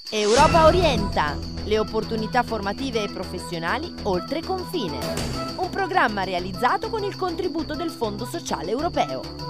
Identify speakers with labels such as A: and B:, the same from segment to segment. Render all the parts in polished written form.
A: Europa Orienta, le opportunità formative e professionali oltre confine. Un programma realizzato con il contributo del Fondo Sociale Europeo.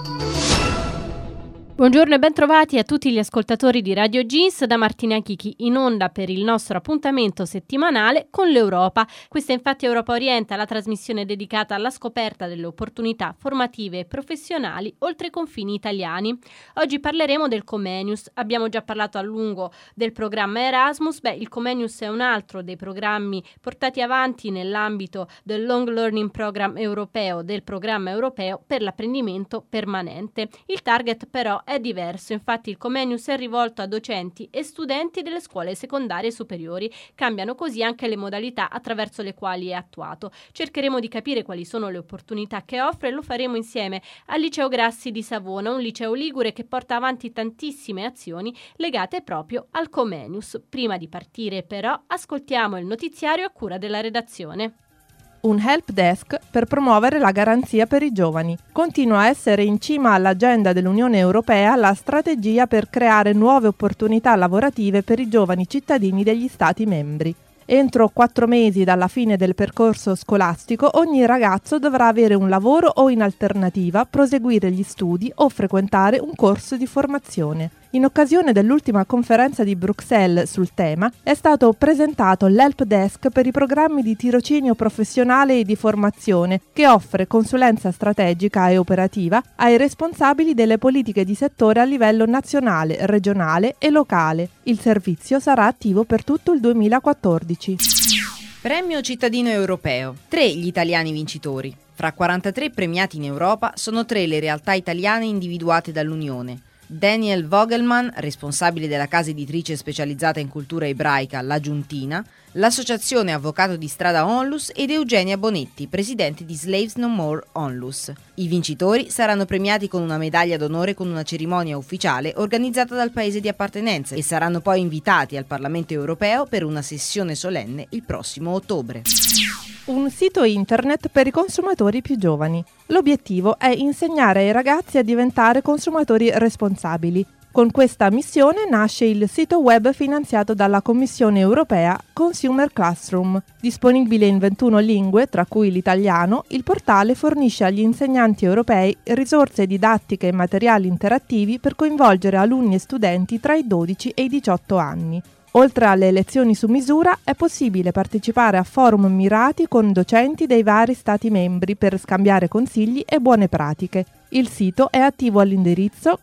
B: Buongiorno e bentrovati a tutti gli ascoltatori di Radio Jeans da Martina Chichi, in onda per il nostro appuntamento settimanale con l'Europa. Questa è infatti Europa Orienta, la trasmissione dedicata alla scoperta delle opportunità formative e professionali oltre i confini italiani. Oggi parleremo del Comenius. Abbiamo già parlato a lungo del programma Erasmus. Il Comenius è un altro dei programmi portati avanti nell'ambito del Long Learning Program europeo, del programma europeo per l'apprendimento permanente. Il target però è diverso, infatti il Comenius è rivolto a docenti e studenti delle scuole secondarie e superiori. Cambiano così anche le modalità attraverso le quali è attuato. Cercheremo di capire quali sono le opportunità che offre e lo faremo insieme al Liceo Grassi di Savona, un liceo ligure che porta avanti tantissime azioni legate proprio al Comenius. Prima di partire però ascoltiamo il notiziario a cura della redazione.
C: Un help desk per promuovere la garanzia per i giovani. Continua a essere in cima all'agenda dell'Unione Europea la strategia per creare nuove opportunità lavorative per i giovani cittadini degli Stati membri. Entro 4 mesi dalla fine del percorso scolastico, ogni ragazzo dovrà avere un lavoro o, in alternativa, proseguire gli studi o frequentare un corso di formazione. In occasione dell'ultima conferenza di Bruxelles sul tema, è stato presentato l'Help Desk per i programmi di tirocinio professionale e di formazione, che offre consulenza strategica e operativa ai responsabili delle politiche di settore a livello nazionale, regionale e locale. Il servizio sarà attivo per tutto il 2014.
D: Premio cittadino europeo. 3 gli italiani vincitori. Fra 43 premiati in Europa sono 3 le realtà italiane individuate dall'Unione. Daniel Vogelman, responsabile della casa editrice specializzata in cultura ebraica La Giuntina, l'associazione Avvocato di Strada Onlus ed Eugenia Bonetti, presidente di Slaves No More Onlus. I vincitori saranno premiati con una medaglia d'onore con una cerimonia ufficiale organizzata dal paese di appartenenza e saranno poi invitati al Parlamento europeo per una sessione solenne il prossimo ottobre.
C: Un sito internet per i consumatori più giovani. L'obiettivo è insegnare ai ragazzi a diventare consumatori responsabili. Con questa missione nasce il sito web finanziato dalla Commissione europea Consumer Classroom. Disponibile in 21 lingue, tra cui l'italiano, il portale fornisce agli insegnanti europei risorse didattiche e materiali interattivi per coinvolgere alunni e studenti tra i 12 e i 18 anni. Oltre alle lezioni su misura, è possibile partecipare a forum mirati con docenti dei vari Stati membri per scambiare consigli e buone pratiche. Il sito è attivo all'indirizzo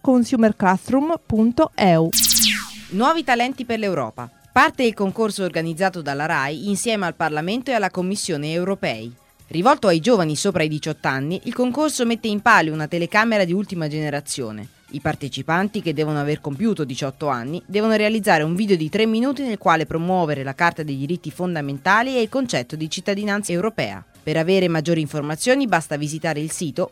C: consumerclassroom.eu.
D: Nuovi talenti per l'Europa. Parte il concorso organizzato dalla RAI insieme al Parlamento e alla Commissione europei. Rivolto ai giovani sopra i 18 anni, il concorso mette in palio una telecamera di ultima generazione. I partecipanti, che devono aver compiuto 18 anni, devono realizzare un video di 3 minuti nel quale promuovere la Carta dei diritti fondamentali e il concetto di cittadinanza europea. Per avere maggiori informazioni basta visitare il sito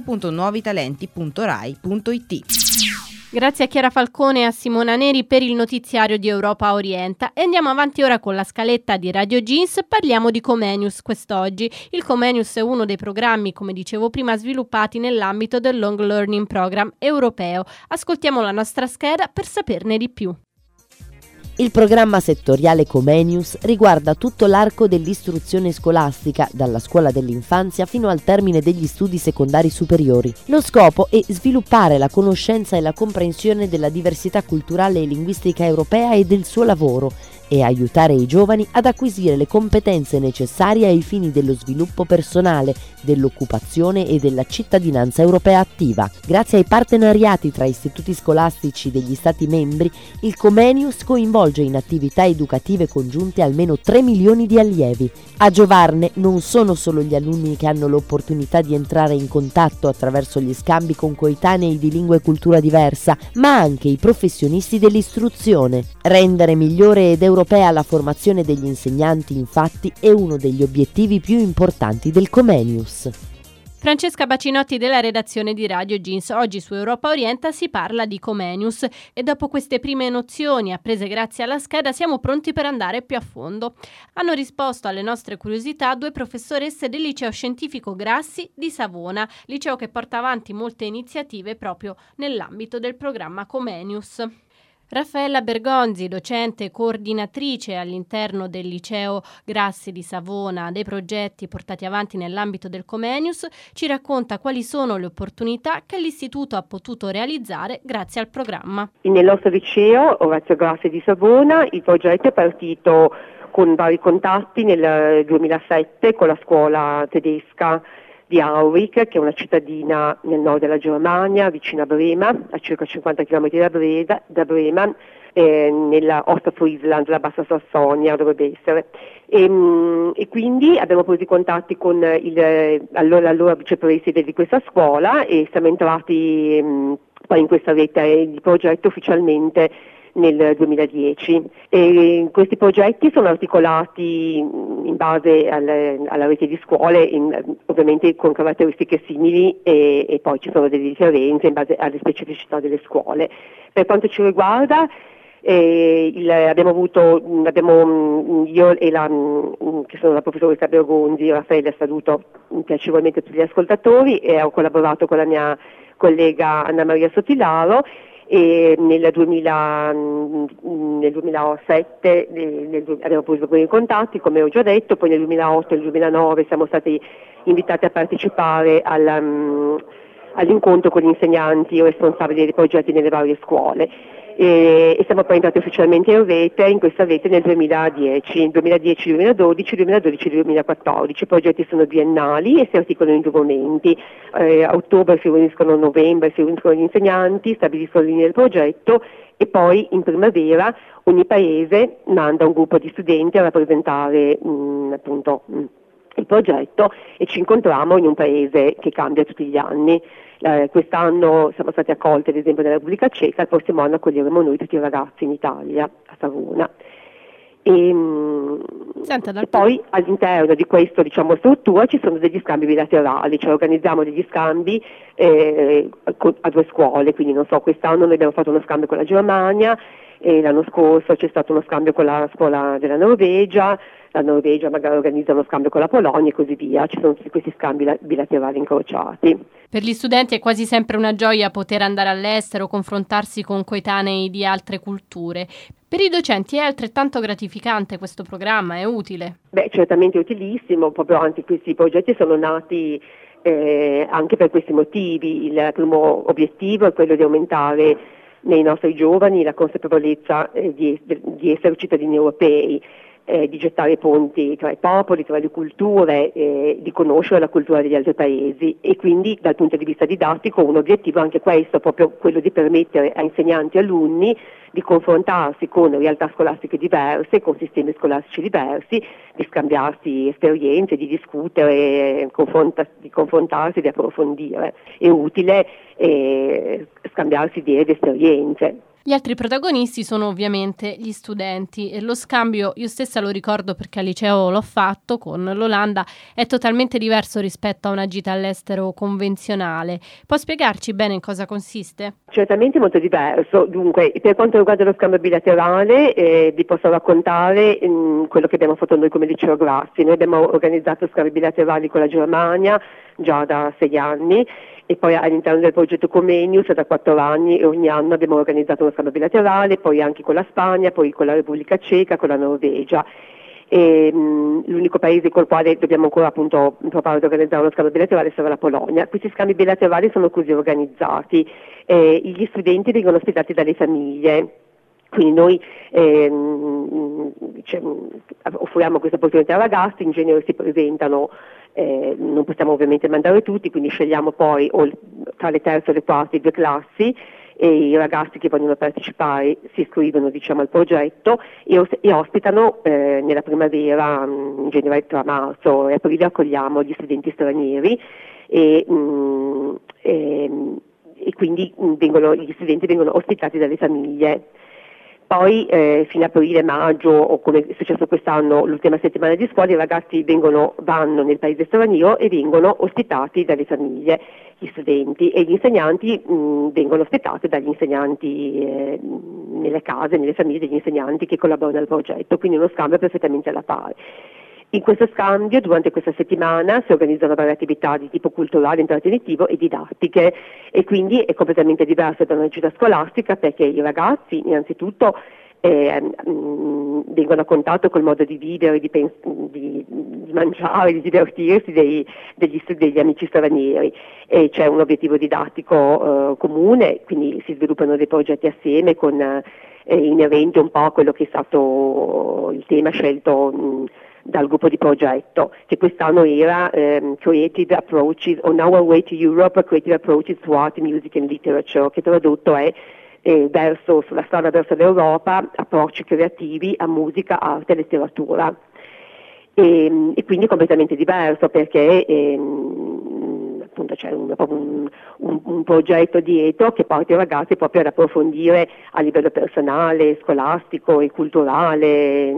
D: www.nuovitalenti.rai.it.
B: Grazie a Chiara Falcone e a Simona Neri per il notiziario di Europa Orienta. E andiamo avanti ora con la scaletta di Radio Jeans. Parliamo di Comenius quest'oggi. Il Comenius è uno dei programmi, come dicevo prima, sviluppati nell'ambito del Long Learning Program europeo. Ascoltiamo la nostra scheda per saperne di più.
E: Il programma settoriale Comenius riguarda tutto l'arco dell'istruzione scolastica, dalla scuola dell'infanzia fino al termine degli studi secondari superiori. Lo scopo è sviluppare la conoscenza e la comprensione della diversità culturale e linguistica europea e del suo lavoro, e aiutare i giovani ad acquisire le competenze necessarie ai fini dello sviluppo personale, dell'occupazione e della cittadinanza europea attiva. Grazie ai partenariati tra istituti scolastici degli Stati membri, il Comenius coinvolge in attività educative congiunte almeno 3 milioni di allievi. A giovarne non sono solo gli alunni che hanno l'opportunità di entrare in contatto attraverso gli scambi con coetanei di lingua e cultura diversa, ma anche i professionisti dell'istruzione. Rendere migliore ed europea la formazione degli insegnanti, infatti, è uno degli obiettivi più importanti del Comenius.
B: Francesca Bacinotti della redazione di Radio Jeans. Oggi su Europa Orienta si parla di Comenius e dopo queste prime nozioni apprese grazie alla scheda siamo pronti per andare più a fondo. Hanno risposto alle nostre curiosità 2 professoresse del Liceo Scientifico Grassi di Savona, liceo che porta avanti molte iniziative proprio nell'ambito del programma Comenius. Raffaella Bergonzi, docente e coordinatrice all'interno del liceo Grassi di Savona dei progetti portati avanti nell'ambito del Comenius, ci racconta quali sono le opportunità che l'istituto ha potuto realizzare grazie al programma.
F: Nel nostro liceo Orazio Grassi di Savona il progetto è partito con vari contatti nel 2007 con la scuola tedesca di Aurich, che è una cittadina nel nord della Germania, vicino a Brema, a circa 50 km da Brema, nella Ostfriesland, la Bassa Sassonia dovrebbe essere. E quindi abbiamo preso i contatti con l'allora vicepreside di questa scuola e siamo entrati poi in questa rete di progetto ufficialmente nel 2010. E questi progetti sono articolati in base alla rete di scuole, ovviamente con caratteristiche simili e poi ci sono delle differenze in base alle specificità delle scuole. Per quanto ci riguarda, abbiamo io e che sono la professoressa Bergonzi, Raffaella, saluto piacevolmente tutti gli ascoltatori, e ho collaborato con la mia collega Anna Maria Sottilaro. E nel 2007 abbiamo preso i contatti, come ho già detto, poi nel 2008 e nel 2009 siamo stati invitati a partecipare all'incontro con gli insegnanti responsabili dei progetti nelle varie scuole. E siamo poi entrati ufficialmente in questa rete nel 2010, 2010-2012, 2012-2014. I progetti sono biennali e si articolano in 2 momenti. A ottobre si riuniscono, a novembre si riuniscono gli insegnanti, stabiliscono le linee del progetto e poi in primavera ogni paese manda un gruppo di studenti a rappresentare appunto il progetto e ci incontriamo in un paese che cambia tutti gli anni. Quest'anno siamo stati accolti ad esempio nella Repubblica Ceca, il prossimo anno accoglieremo noi tutti i ragazzi in Italia, a Savona. E poi all'interno di questa struttura ci sono degli scambi bilaterali, cioè organizziamo degli scambi a 2 scuole, quindi non so, quest'anno noi abbiamo fatto uno scambio con la Germania e l'anno scorso c'è stato uno scambio con la scuola della Norvegia, la Norvegia magari organizza uno scambio con la Polonia e così via, ci sono tutti questi scambi bilaterali incrociati.
B: Per gli studenti è quasi sempre una gioia poter andare all'estero, confrontarsi con coetanei di altre culture. Per i docenti è altrettanto gratificante questo programma, è utile?
F: Certamente utilissimo, proprio anzi questi progetti sono nati anche per questi motivi. Il primo obiettivo è quello di aumentare nei nostri giovani la consapevolezza di essere cittadini europei, di gettare ponti tra i popoli, tra le culture, di conoscere la cultura degli altri paesi e quindi dal punto di vista didattico un obiettivo anche questo, proprio quello di permettere a insegnanti e alunni di confrontarsi con realtà scolastiche diverse, con sistemi scolastici diversi, di scambiarsi esperienze, di discutere, di confrontarsi, di approfondire. È utile scambiarsi idee ed esperienze.
B: Gli altri protagonisti sono ovviamente gli studenti e lo scambio, io stessa lo ricordo perché al liceo l'ho fatto con l'Olanda, è totalmente diverso rispetto a una gita all'estero convenzionale. Può spiegarci bene in cosa consiste?
F: Certamente molto diverso. Dunque, per quanto riguarda lo scambio bilaterale, vi posso raccontare quello che abbiamo fatto noi come liceo Grassi. Noi abbiamo organizzato scambi bilaterali con la Germania già da 6 anni e poi all'interno del progetto Comenius da 4 anni e ogni anno abbiamo organizzato uno scambio bilaterale, poi anche con la Spagna, poi con la Repubblica Ceca, con la Norvegia. L'unico paese col quale dobbiamo ancora appunto provare ad organizzare uno scambio bilaterale sarà la Polonia. Questi scambi bilaterali sono così organizzati, gli studenti vengono ospitati dalle famiglie. Quindi noi offriamo questa opportunità ai ragazzi, in genere si presentano, non possiamo ovviamente mandare tutti, quindi scegliamo poi tra le terze e le quarti 2 classi e i ragazzi che vogliono partecipare si iscrivono al progetto e ospitano nella primavera, in genere tra marzo e aprile accogliamo gli studenti stranieri e quindi gli studenti vengono ospitati dalle famiglie. Poi fino a aprile, maggio o come è successo quest'anno l'ultima settimana di scuola i ragazzi vanno nel paese straniero e vengono ospitati dalle famiglie, gli studenti e gli insegnanti vengono ospitati dagli insegnanti nelle case, nelle famiglie degli insegnanti che collaborano al progetto, quindi uno scambio perfettamente alla pari. In questo scambio, durante questa settimana, si organizzano varie attività di tipo culturale, intrattenitivo e didattiche, e quindi è completamente diverso da una gita scolastica, perché i ragazzi innanzitutto vengono a contatto col modo di vivere, di mangiare, di divertirsi degli amici stranieri, e c'è un obiettivo didattico comune, quindi si sviluppano dei progetti assieme inerente un po' a quello che è stato il tema scelto dal gruppo di progetto, che quest'anno era Creative Approaches on Our Way to Europe, Creative Approaches to Art, Music and Literature, che tradotto è sulla strada verso l'Europa, approcci creativi a musica, arte e letteratura. E quindi è completamente diverso, perché appunto c'è un progetto dietro che porta i ragazzi proprio ad approfondire a livello personale, scolastico e culturale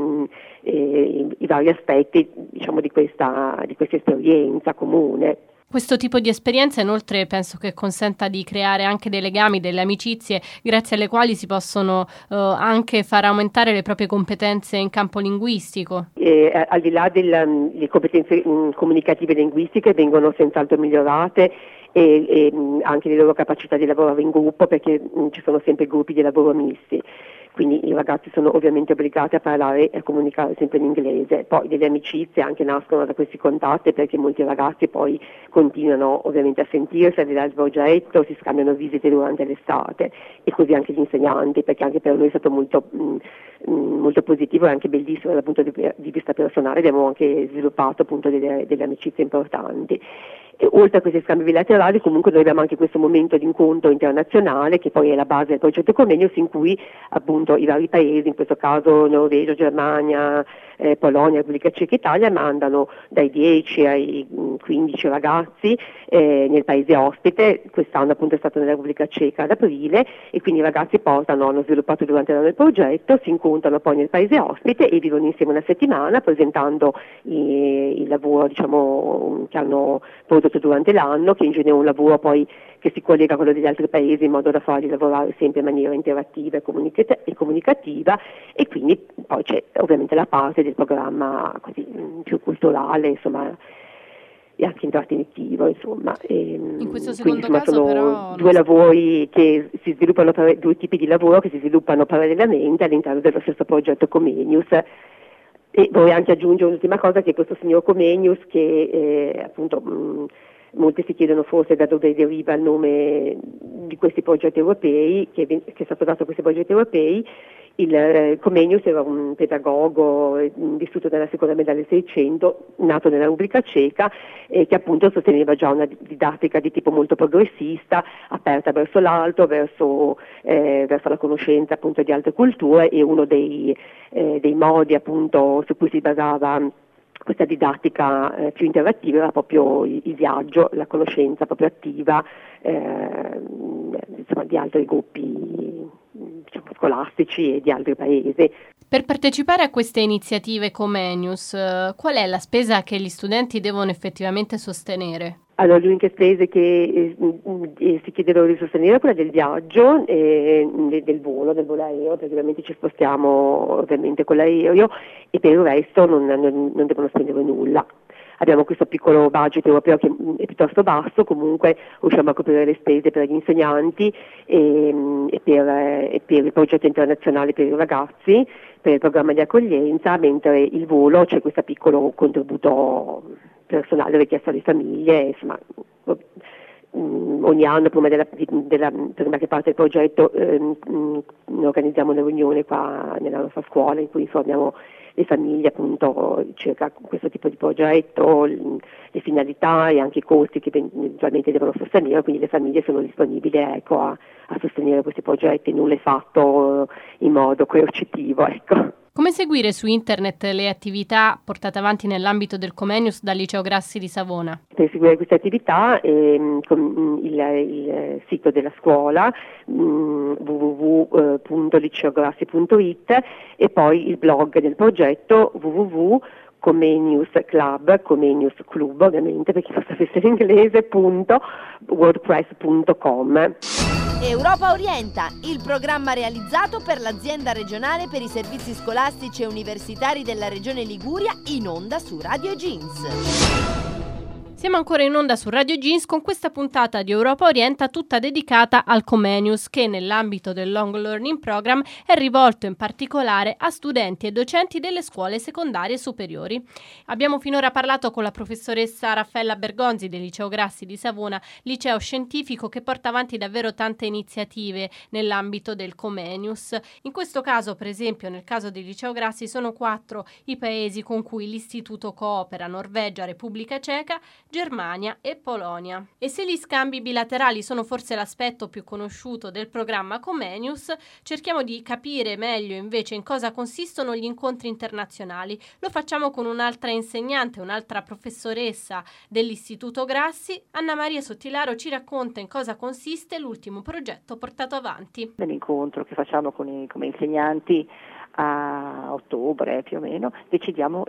F: i vari aspetti, diciamo, di questa esperienza comune.
B: Questo tipo di esperienza inoltre penso che consenta di creare anche dei legami, delle amicizie, grazie alle quali si possono anche far aumentare le proprie competenze in campo linguistico.
F: Al di là delle competenze comunicative e linguistiche vengono senz'altro migliorate, e anche le loro capacità di lavorare in gruppo, perché ci sono sempre gruppi di lavoro misti. Quindi i ragazzi sono ovviamente obbligati a parlare e a comunicare sempre in inglese. Poi delle amicizie anche nascono da questi contatti, perché molti ragazzi poi continuano ovviamente a sentirsi, a vedere il progetto, si scambiano visite durante l'estate, e così anche gli insegnanti, perché anche per noi è stato molto positivo e anche bellissimo dal punto di vista personale. Abbiamo anche sviluppato appunto delle amicizie importanti. E oltre a questi scambi bilaterali, comunque noi abbiamo anche questo momento di incontro internazionale, che poi è la base del progetto Comenius, in cui appunto i vari paesi, in questo caso Norvegia, Germania, Polonia, Repubblica Ceca, Italia, mandano dai 10 ai 15 ragazzi nel paese ospite. Quest'anno appunto è stato nella Repubblica Ceca ad aprile, e quindi i ragazzi hanno sviluppato durante l'anno il progetto, si incontrano poi nel paese ospite e vivono insieme una settimana, presentando il lavoro, diciamo, che hanno prodotto durante l'anno, che in genere è un lavoro poi che si collega a quello degli altri paesi, in modo da farli lavorare sempre in maniera interattiva e comunicativa. E quindi poi c'è ovviamente la parte del programma così più culturale, insomma, e anche intrattenitivo, insomma.
B: In questo secondo
F: quindi,
B: caso
F: sono
B: però
F: due lavori che si sviluppano, due tipi di lavoro che si sviluppano parallelamente all'interno dello stesso progetto Comenius. E vorrei anche aggiungere un'ultima cosa, che questo signor Comenius, che appunto molti si chiedono forse da dove deriva il nome di questi progetti europei, che è stato dato a questi progetti europei. Il Comenius era un pedagogo vissuto nella seconda metà del Seicento, nato nella Repubblica Ceca, che appunto sosteneva già una didattica di tipo molto progressista, aperta verso l'alto, verso la conoscenza appunto di altre culture, e uno dei modi appunto su cui si basava questa didattica più interattiva era proprio il viaggio, la conoscenza proprio attiva di altri gruppi, diciamo, scolastici e di altri paesi.
B: Per partecipare a queste iniziative Comenius, qual è la spesa che gli studenti devono effettivamente sostenere?
F: Allora, le uniche spese che si chiedono di sostenere è quella del viaggio, del volo aereo, perché ovviamente ci spostiamo ovviamente con l'aereo, e per il resto non devono spendere nulla. Abbiamo questo piccolo budget europeo che è piuttosto basso, comunque riusciamo a coprire le spese per gli insegnanti e per il progetto internazionale per i ragazzi, per il programma di accoglienza, mentre il volo c'è questo piccolo contributo personale richiesto alle famiglie. Insomma, ogni anno prima che parte il progetto organizziamo una riunione qua nella nostra scuola, in cui informiamo le famiglie appunto circa questo tipo di progetto, le finalità e anche i costi che eventualmente devono sostenere. Quindi le famiglie sono disponibili, ecco, a sostenere questi progetti, nulla è fatto in modo coercitivo, ecco.
B: Come seguire su internet le attività portate avanti nell'ambito del Comenius dal Liceo Grassi di Savona?
F: Per seguire queste attività con il sito della scuola www.liceograssi.it, e poi il blog del progetto www.Comenius Club ovviamente, perché lo sapesse in inglese, .wordpress.com.
A: Europa Orienta, il programma realizzato per l'azienda regionale per i servizi scolastici e universitari della regione Liguria, in onda su Radio Jeans.
B: Siamo ancora in onda su Radio Jeans con questa puntata di Europa Orienta tutta dedicata al Comenius, che nell'ambito del Long Learning Program è rivolto in particolare a studenti e docenti delle scuole secondarie superiori. Abbiamo finora parlato con la professoressa Raffaella Bergonzi del Liceo Grassi di Savona, liceo scientifico che porta avanti davvero tante iniziative nell'ambito del Comenius. In questo caso, per esempio, nel caso del Liceo Grassi, sono 4 i paesi con cui l'istituto coopera: Norvegia, Repubblica Ceca, Germania e Polonia. E se gli scambi bilaterali sono forse l'aspetto più conosciuto del programma Comenius, cerchiamo di capire meglio invece in cosa consistono gli incontri internazionali. Lo facciamo con un'altra insegnante, un'altra professoressa dell'Istituto Grassi. Anna Maria Sottilaro ci racconta in cosa consiste l'ultimo progetto portato avanti.
G: Nell'incontro che facciamo come insegnanti a ottobre più o meno decidiamo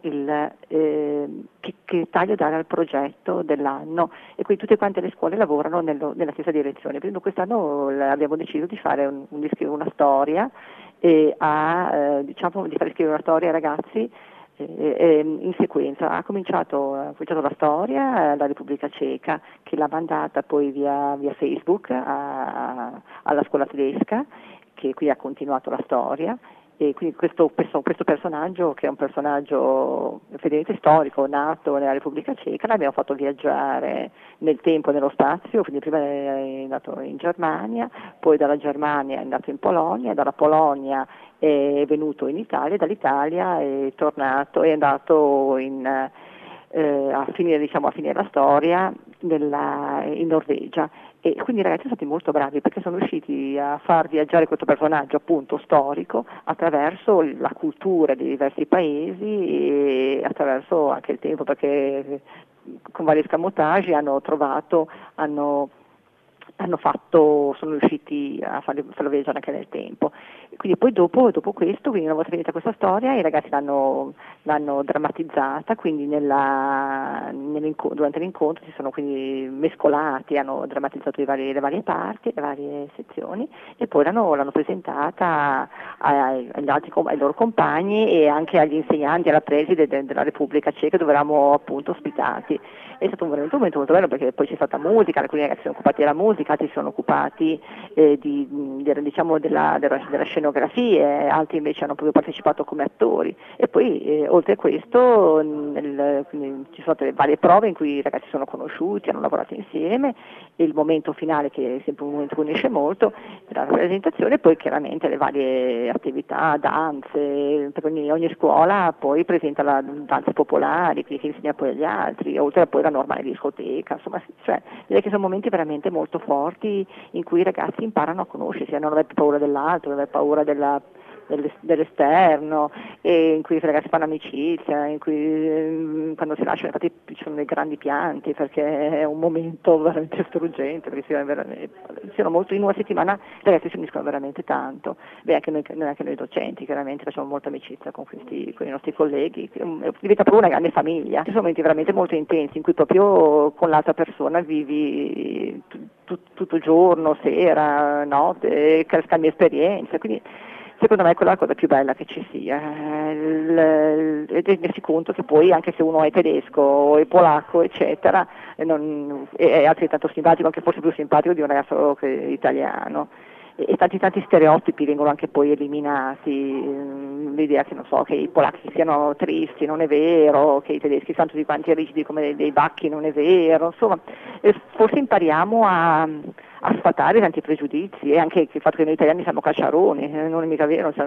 G: che taglio dare al progetto dell'anno, e quindi tutte quante le scuole lavorano nella stessa direzione. Quindi quest'anno abbiamo deciso di fare di scrivere una storia di fare scrivere una storia ai ragazzi in sequenza. Ha cominciato la storia la Repubblica Ceca, che l'ha mandata poi via Facebook alla scuola tedesca, che qui ha continuato la storia. E quindi questo personaggio, che è un personaggio effettivamente storico, nato nella Repubblica Ceca, l'abbiamo fatto viaggiare nel tempo e nello spazio. Quindi prima è andato in Germania, poi dalla Germania è andato in Polonia, dalla Polonia è venuto in Italia, dall'Italia è tornato, è andato a finire la storia in Norvegia. E quindi i ragazzi sono stati molto bravi, perché sono riusciti a far viaggiare questo personaggio appunto storico attraverso la cultura di diversi paesi e attraverso anche il tempo, perché con vari escamotage sono riusciti a farlo viaggiare anche nel tempo. Quindi poi dopo questo, quindi una volta finita questa storia, i ragazzi l'hanno drammatizzata, quindi durante l'incontro si sono quindi mescolati, hanno drammatizzato le varie parti, le varie sezioni, e poi l'hanno presentata ai loro compagni e anche agli insegnanti, alla preside della Repubblica Ceca, dove eravamo appunto ospitati. È stato veramente un momento molto bello, perché poi c'è stata musica, alcuni ragazzi si sono occupati della musica, altri si sono occupati della scenografia, altri invece hanno proprio partecipato come attori. E poi oltre a questo ci sono state varie prove in cui i ragazzi sono conosciuti, hanno lavorato insieme, e il momento finale, che è sempre un momento che unisce molto, la presentazione, e poi chiaramente le varie attività, danze, per ogni scuola poi presenta le danze popolari, che insegna poi agli altri, oltre a poi la normale discoteca. Insomma, direi che sono momenti veramente molto forti in cui i ragazzi imparano a conoscersi, non avere più paura dell'altro, non avere paura dell'esterno, e in cui i ragazzi fanno amicizia, in cui quando si lasciano, infatti ci sono dei grandi pianti, perché è un momento veramente struggente, perché siano molto, in una settimana i ragazzi si uniscono veramente tanto. Anche noi docenti chiaramente facciamo molta amicizia con i nostri colleghi, diventa proprio una grande famiglia. Ci sono momenti veramente molto intensi in cui proprio con l'altra persona vivi tutto il giorno, sera, notte, scambi esperienze, quindi secondo me è quella la cosa più bella che ci sia, rendersi conto che poi, anche se uno è tedesco o è polacco eccetera, è altrettanto simpatico, anche forse più simpatico di un ragazzo italiano. E tanti stereotipi vengono anche poi eliminati, l'idea che i polacchi siano tristi non è vero, che i tedeschi siano tutti quanti rigidi come dei bacchi non è vero, insomma, forse impariamo a sfatare tanti pregiudizi, e anche il fatto che noi italiani siamo cacciaroni, non è mica vero,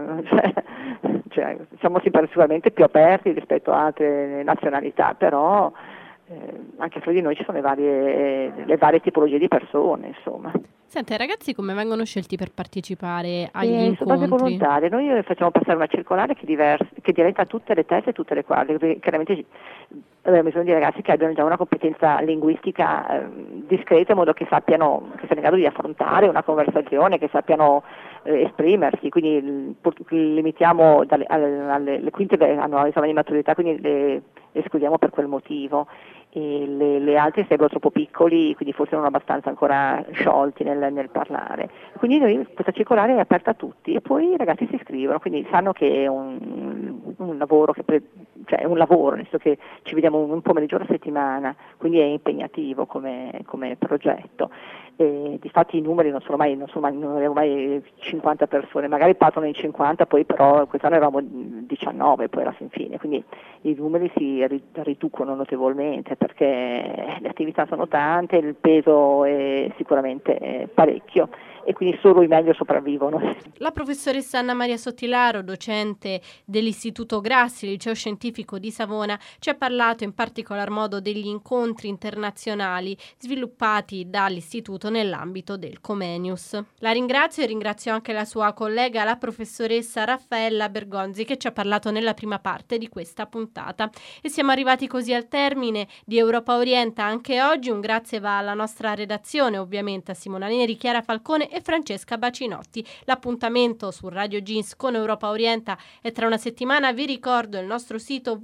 G: siamo sicuramente più aperti rispetto a altre nazionalità, però anche fra di noi ci sono le varie tipologie di persone, insomma.
B: Senta, i ragazzi come vengono scelti per partecipare agli incontri?
G: Sono base volontarie. Noi facciamo passare una circolare che diretta a tutte le terze e tutte le quarte, perché chiaramente abbiamo bisogno di ragazzi che abbiano già una competenza linguistica discreta, in modo che siano in grado di affrontare una conversazione, che sappiano esprimersi. Quindi limitiamo alle quinte hanno l'esame di maturità, quindi le escludiamo per quel motivo. e le altre sarebbero troppo piccoli, quindi forse non abbastanza ancora sciolti nel parlare. Quindi questa circolare è aperta a tutti e poi i ragazzi si iscrivono, quindi sanno che è un lavoro, cioè è un lavoro, nel senso che ci vediamo un pomeriggio alla settimana, quindi è impegnativo come progetto. E difatti i numeri non avevo mai 50 persone, magari partono in 50, poi però quest'anno eravamo 19 poi alla fine, quindi i numeri si riducono notevolmente perché le attività sono tante, il peso è sicuramente parecchio e quindi solo i meglio sopravvivono.
B: La professoressa Anna Maria Sottilaro, docente dell'Istituto Grassi, liceo scientifico di Savona, ci ha parlato in particolar modo degli incontri internazionali sviluppati dall'Istituto nell'ambito del Comenius. La ringrazio e ringrazio anche la sua collega, la professoressa Raffaella Bergonzi, che ci ha parlato nella prima parte di questa puntata. E siamo arrivati così al termine di Europa Orienta anche oggi. Un grazie va alla nostra redazione, ovviamente a Simona Neri, Chiara Falcone e Francesca Bacinotti. L'appuntamento su Radio Jeans con Europa Orienta è tra una settimana. Vi ricordo il nostro sito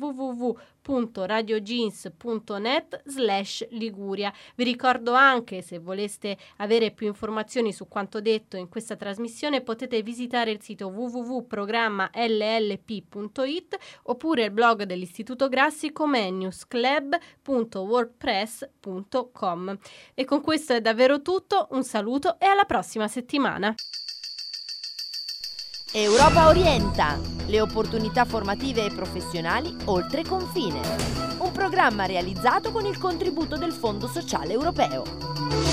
B: www.radiojeans.net/Liguria. Vi ricordo anche, se voleste avere più informazioni su quanto detto in questa trasmissione, potete visitare il sito www.programmallp.it oppure il blog dell'Istituto Grassi comeniusclub.wordpress.com. E con questo è davvero tutto, un saluto e alla prossima settimana.
A: Europa Orienta, le opportunità formative e professionali oltre confine. Un programma realizzato con il contributo del Fondo Sociale Europeo.